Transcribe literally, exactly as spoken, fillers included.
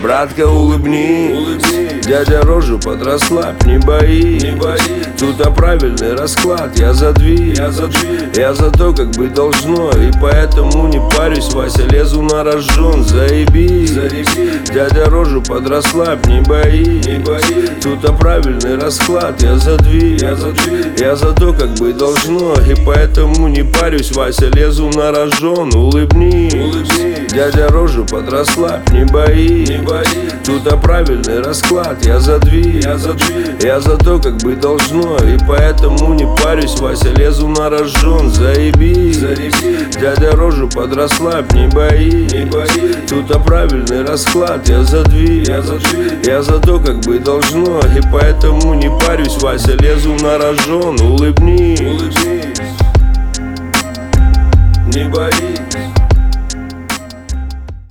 Братка, улыбни, улыбни. Дядя, рожу подрасслабь, не бои, не бои. Тут а правильный расклад, я за две, я за две. Я за то, как быть должно, и поэтому не парюсь, Вася, лезу на рожон, заебись, заебись. Дядя, рожу подрасслабь, не бои, не бои. Тут а правильный расклад, я за две, я за две. Я за то, как быть должно, и поэтому не парюсь, Вася, лезу на рожон, улыбнись, улыбни. Дядя, рожу подрасслабь, не бои, не бои. Тут а правильный расклад, я за две, я за две. Я за то, как быть должно, и поэтому не парюсь, Вася, лезу на рожон, заебись, заебись. Дядя, рожу подрасслабь, не бои, не бои. Тут а правильный расклад, я за две, я за две. Я за то, как быть должно, и поэтому не парюсь, Вася, лезу на рожон, улыбнись, улыбнись. Не боись.